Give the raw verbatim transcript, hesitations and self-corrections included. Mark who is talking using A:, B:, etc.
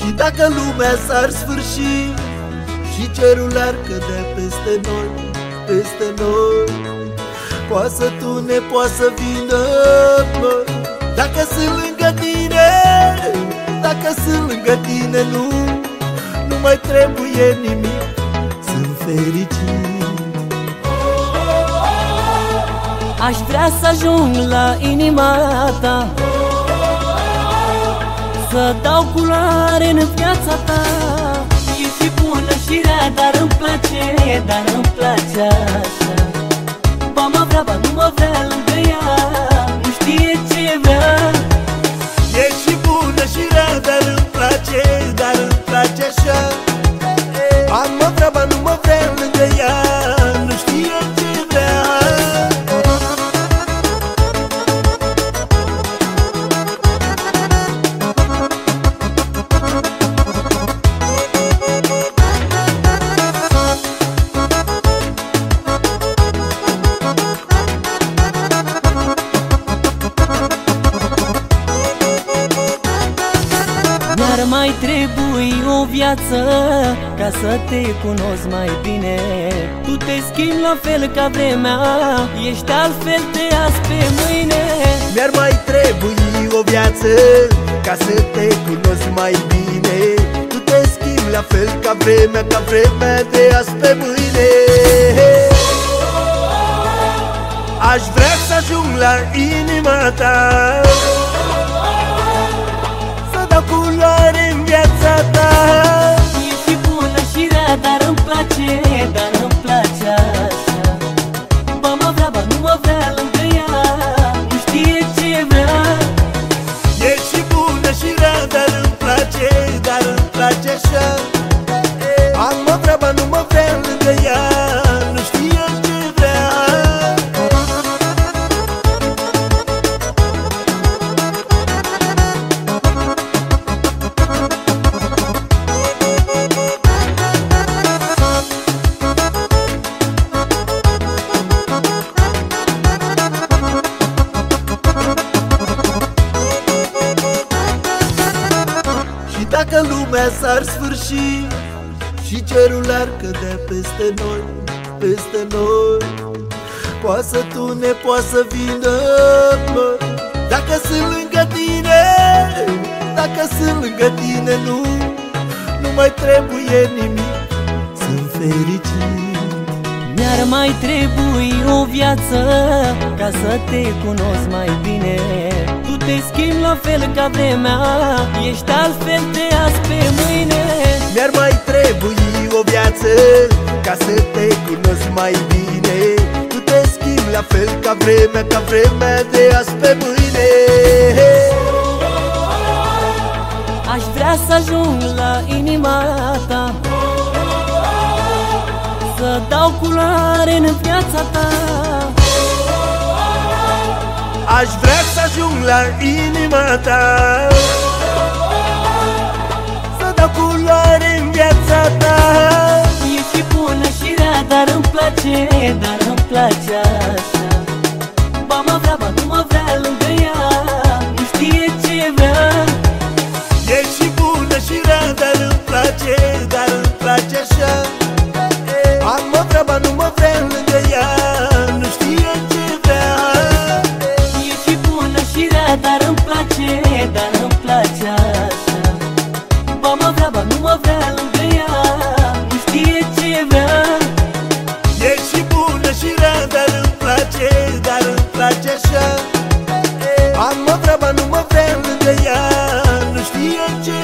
A: Și dacă lumea s-ar sfârși și cerul ar cădea peste noi, peste noi, poate să tune, poate să vină noi. Dacă sunt lângă tine, dacă sunt lângă tine, nu, nu mai trebuie nimic, sunt fericit.
B: Aș vrea să ajung la inima ta, să dau culoare în viața ta. E și bună și rea, dar îmi place, dar îmi place așa. Ba mă vrea, ba nu mă vrea lângă ea, nu știe ce vrea.
A: E și bună și rea, dar îmi place, dar îmi place așa. Ba mă vrea, ba nu mă vrea lângă ea, nu știe ce vrea.
B: Ar mai trebui o viață ca să te cunosc mai bine. Tu te schimbi la fel ca vremea, ești altfel de azi pe mâine.
A: Mi-ar mai trebui o viață ca să te cunosc mai bine. Tu te schimbi la fel ca vremea, ca vremea de azi pe mâine. Aș vrea să ajung la inima ta, să dau culoare în viața ta.
B: E și bună și rea, dar îmi place, dar îmi place așa. Ba mă vrea, ba nu mă vrea lângă ea, nu știe ce vrea.
A: E și bună și rea, dar îmi place, dar îmi place așa. Am mă vrea, ba nu mă vrea lângă ea, nu știe ce vrea. Dacă lumea s-ar sfârși și cerul ar cădea peste noi, peste noi, poate să tune, poate să vină noi. Dacă sunt lângă tine, dacă sunt lângă tine, nu, nu mai trebuie nimic, sunt fericit.
B: Mi-ar mai trebui o viață ca să te cunosc mai bine. Tu te schimbi la fel ca vremea, ești altfel de azi pe mâine.
A: Mi-ar mai trebui o viață ca să te cunosc mai bine. Tu te schimbi la fel ca vremea, ca vremea de azi pe mâine.
B: Aș vrea să ajung la inima ta, să dau culoare în viața ta.
A: Aș vrea să ajung la inima ta, să dau culoare în viața ta.
B: E și bună și rea, dar îmi place, dar îmi place așa. Ba mă vrea, ba nu mă vrea lângă ea, nu știe ce vrea.
A: E și bună și rea, dar îmi place, dar îmi place așa. Am mă vrea, ba nu mă vrea lângă ea, nu știe ce vrea.
B: E și bună și rea, dar îmi place, dar îmi place așa. Ba mă vrea, ba nu mă vrea lângă ea, nu știe ce vrea.
A: E și bună și rea, dar îmi place, dar îmi place așa. Am mă vrea, ba nu mă vrea lângă ea, nu știe ce